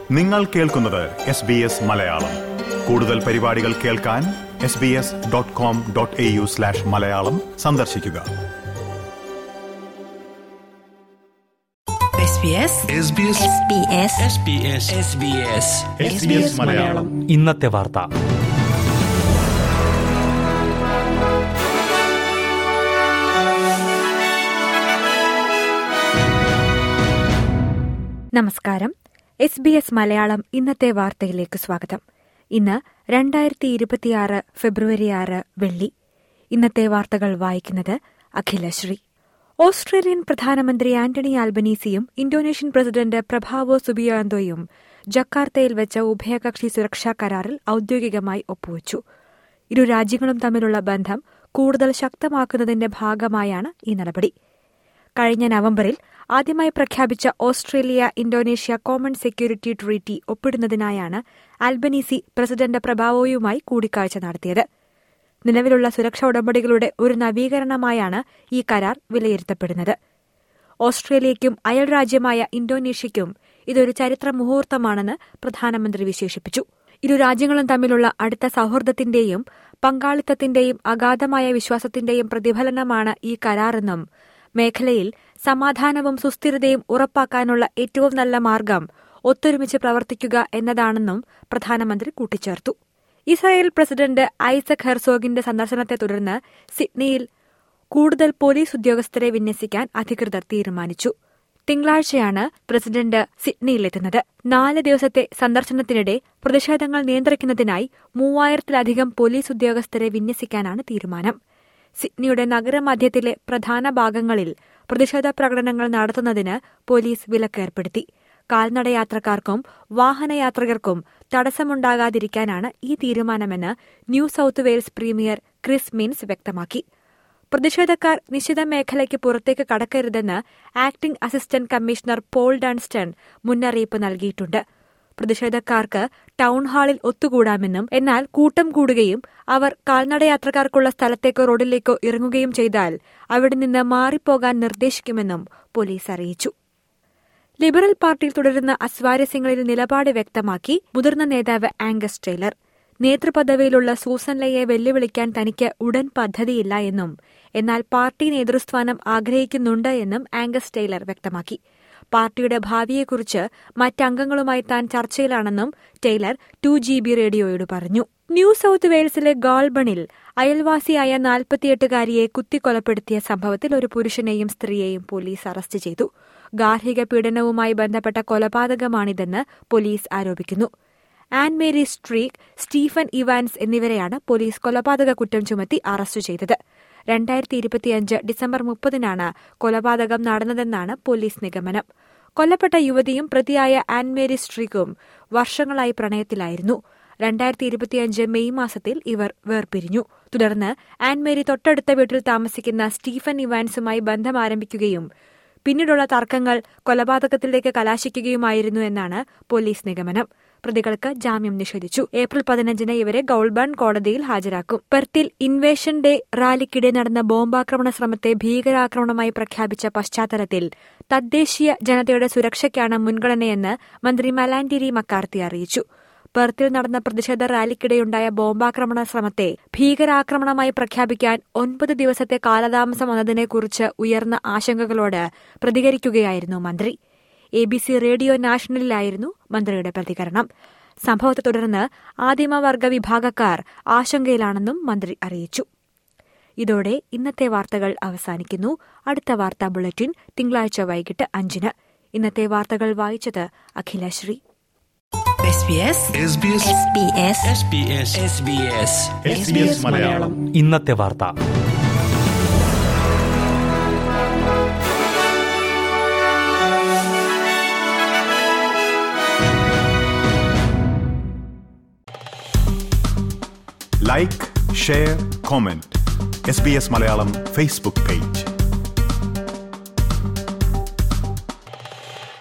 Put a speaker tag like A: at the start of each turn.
A: നിങ്ങൾ കേൾക്കുന്നത് SBS മലയാളം. കൂടുതൽ പരിപാടികൾ കേൾക്കാൻ sbs.com.au/മലയാളം സന്ദർശിക്കുക. SBS മലയാളം.
B: ഇന്നത്തെ വാർത്ത.
C: നമസ്കാരം. SBS മലയാളം ഇന്നത്തെ വാർത്തയിലേക്ക് സ്വാഗതം. ഇന്ന് 2026 ഫെബ്രുവരി 6 വെള്ളി. ഇന്നത്തെ വാർത്തകൾ വായിക്കുന്നത് അഖിലശ്രീ. ഓസ്ട്രേലിയൻ പ്രധാനമന്ത്രി ആന്റണി ആൽബനീസിയും ഇന്തോനേഷ്യൻ പ്രസിഡന്റ് പ്രഭാവോ സുബിയാന്തോയും ജക്കാർത്തയിൽ വെച്ച ഉഭയകക്ഷി സുരക്ഷാ കരാറിൽ ഔദ്യോഗികമായി ഒപ്പുവച്ചു. ഇരു രാജ്യങ്ങളും തമ്മിലുള്ള ബന്ധം കൂടുതൽ ശക്തമാക്കുന്നതിന്റെ ഭാഗമായാണ് ഈ നടപടി. കഴിഞ്ഞ നവംബറിൽ ആദ്യമായി പ്രഖ്യാപിച്ച Australia Indonesia common security treaty ഒപ്പിടുന്നതിനായാണ് ആൽബനീസി പ്രസിഡന്റ് പ്രഭാവോയുമായി കൂടിക്കാഴ്ച നടത്തിയത്. നിലവിലുള്ള സുരക്ഷാ ഉടമ്പടികളുടെ ഒരു നവീകരണമായാണ് ഈ കരാർ വിലയിരുത്തപ്പെടുന്നത്. ഓസ്ട്രേലിയയ്ക്കും അയൽരാജ്യമായ ഇന്തോനേഷ്യയ്ക്കും ഇതൊരു ചരിത്ര മുഹൂർത്തമാണെന്ന് പ്രധാനമന്ത്രി വിശേഷിപ്പിച്ചു. ഇരു രാജ്യങ്ങളും തമ്മിലുള്ള അടുത്ത സൌഹൃദത്തിന്റെയും പങ്കാളിത്തത്തിന്റെയും അഗാധമായ വിശ്വാസത്തിന്റെയും പ്രതിഫലനമാണ് ഈ കരാറെന്നും മേഖലയിൽ സമാധാനവും സുസ്ഥിരതയും ഉറപ്പാക്കാനുള്ള ഏറ്റവും നല്ല മാർഗം ഒത്തൊരുമിച്ച് പ്രവർത്തിക്കുക എന്നതാണെന്നും പ്രധാനമന്ത്രി കൂട്ടിച്ചേർത്തു. ഇസ്രായേൽ പ്രസിഡന്റ് ഐസക് ഹെർസോഗിന്റെ സന്ദർശനത്തെ തുടർന്ന് സിഡ്നിയിൽ കൂടുതൽ പോലീസ് ഉദ്യോഗസ്ഥരെ വിന്യസിക്കാൻ അധികൃതർ തീരുമാനിച്ചു. തിങ്കളാഴ്ചയാണ് പ്രസിഡന്റ് സിഡ്നിയിലെത്തുന്നത്. 4 ദിവസത്തെ സന്ദർശനത്തിനിടെ പ്രതിഷേധങ്ങൾ നിയന്ത്രിക്കുന്നതിനായി 3000-ലധികം പോലീസ് ഉദ്യോഗസ്ഥരെ വിന്യസിക്കാനാണ് തീരുമാനം. സിഡ്നിയുടെ നഗരമധ്യത്തിലെ പ്രധാന ഭാഗങ്ങളിൽ പ്രതിഷേധ പ്രകടനങ്ങൾ നടത്തുന്നതിന് പോലീസ് വിലക്കേർപ്പെടുത്തി. കാൽനടയാത്രക്കാർക്കും വാഹനയാത്രികർക്കും തടസ്സമുണ്ടാകാതിരിക്കാനാണ് ഈ തീരുമാനമെന്ന് New South Wales premier Chris Minns വ്യക്തമാക്കി. പ്രതിഷേധക്കാർ നിശ്ചിത മേഖലയ്ക്ക് പുറത്തേക്ക് കടക്കരുതെന്ന് acting assistant commissioner Paul Dunstan മുന്നറിയിപ്പ് നൽകിയിട്ടുണ്ട്. പ്രതിഷേധക്കാർക്ക് ടൌൺഹാളിൽ ഒത്തുകൂടാമെന്നും എന്നാൽ കൂട്ടം കൂടുകയും അവർ കാൽനടയാത്രക്കാർക്കുള്ള സ്ഥലത്തേക്കോ റോഡിലേക്കോ ഇറങ്ങുകയും ചെയ്താൽ അവിടെ നിന്ന് മാറിപ്പോകാൻ നിർദ്ദേശിക്കുമെന്നും പോലീസ് അറിയിച്ചു. ലിബറൽ പാർട്ടിയിൽ തുടരുന്ന അസ്വാരസ്യങ്ങളിൽ നിലപാട് വ്യക്തമാക്കി മുതിർന്ന നേതാവ് ആംഗസ് ടൈലർ. നേതൃപദവിയിലുള്ള സൂസൻ ലേയെ വെല്ലുവിളിക്കാൻ തനിക്ക് ഉടൻ പദ്ധതിയില്ല എന്നും എന്നാൽ പാർട്ടി നേതൃസ്ഥാനം ആഗ്രഹിക്കുന്നുണ്ട് എന്നും ആംഗസ് ടൈലർ വ്യക്തമാക്കി. പാർട്ടിയുടെ ഭാവിയെക്കുറിച്ച് മറ്റംഗങ്ങളുമായി താൻ ചർച്ചയിലാണെന്നും ടൈലർ 2GB റേഡിയോയോട് പറഞ്ഞു. ന്യൂ സൌത്ത് വെയിൽസിലെ ഗോൾബണിൽ അയൽവാസിയായ 48-കാരിയെ കുത്തിക്കൊലപ്പെടുത്തിയ സംഭവത്തിൽ ഒരു പുരുഷനെയും സ്ത്രീയെയും പോലീസ് അറസ്റ്റ് ചെയ്തു. ഗാർഹിക പീഡനവുമായി ബന്ധപ്പെട്ട കൊലപാതകമാണിതെന്ന് പോലീസ് ആരോപിക്കുന്നു. Anne Marie Streek, Stephen Evans എന്നിവരെയാണ് പോലീസ് കൊലപാതക കുറ്റം ചുമത്തി അറസ്റ്റ് ചെയ്തത്. 2025 ഡിസംബർ 30-നാണ് കൊലപാതകം നടന്നതെന്നാണ് പോലീസ് നിഗമനം. കൊല്ലപ്പെട്ട യുവതിയും പ്രതിയായ ആൻ മേരി സ്ട്രീക്കും വർഷങ്ങളായി പ്രണയത്തിലായിരുന്നു. 2025 മെയ് മാസത്തിൽ ഇവർ വേർപിരിഞ്ഞു. തുടർന്ന് ആൻ മേരി തൊട്ടടുത്ത വീട്ടിൽ താമസിക്കുന്ന സ്റ്റീഫൻ ഇവാൻസുമായി ബന്ധം ആരംഭിക്കുകയും പിന്നീടുള്ള തർക്കങ്ങൾ കൊലപാതകത്തിലേക്ക് കലാശിക്കുകയുമായിരുന്നു എന്നാണ് പോലീസ് നിഗമനം. പ്രതികൾക്ക് ജാമ്യം നിഷേധിച്ചു. ഏപ്രിൽ 15-ന് ഇവരെ ഗോൾബൺ കോടതിയിൽ ഹാജരാക്കും. പെർത്തിൽ ഇൻവേഷൻ ഡേ റാലിക്കിടെ നടന്ന ബോംബാക്രമണ ശ്രമത്തെ ഭീകരാക്രമണമായി പ്രഖ്യാപിച്ച പശ്ചാത്തലത്തിൽ തദ്ദേശീയ ജനതയുടെ സുരക്ഷയ്ക്കാണ് മുൻഗണനയെന്ന് മന്ത്രി മലാൻഡിരി മക്കാർത്തി അറിയിച്ചു. പെർത്തിൽ നടന്ന പ്രതിഷേധ റാലിക്കിടെയുണ്ടായ ബോംബാക്രമണ ശ്രമത്തെ ഭീകരാക്രമണമായി പ്രഖ്യാപിക്കാൻ 9 ദിവസത്തെ കാലതാമസം വന്നതിനെക്കുറിച്ച് ഉയർന്ന ആശങ്കകളോട് പ്രതികരിക്കുകയായിരുന്നു മന്ത്രി. ABC റേഡിയോ നാഷണലിലായിരുന്നു മന്ത്രിയുടെ പ്രതികരണം. സംഭവത്തെ തുടർന്ന് ആദിമവർഗ വിഭാഗക്കാർ ആശങ്കയിലാണെന്നും മന്ത്രി അറിയിച്ചു. ഇതോടെ ഇന്നത്തെ വാർത്തകൾ അവസാനിക്കുന്നു. അടുത്ത വാർത്താ ബുള്ളറ്റിൻ തിങ്കളാഴ്ച വൈകിട്ട് 5-ന്. ഇന്നത്തെ വാർത്തകൾ വായിച്ചത് അഖിലശ്രീ.
B: ഇന്നത്തെ വാർത്ത.
A: Like, share, comment. SBS Malayalam Facebook page.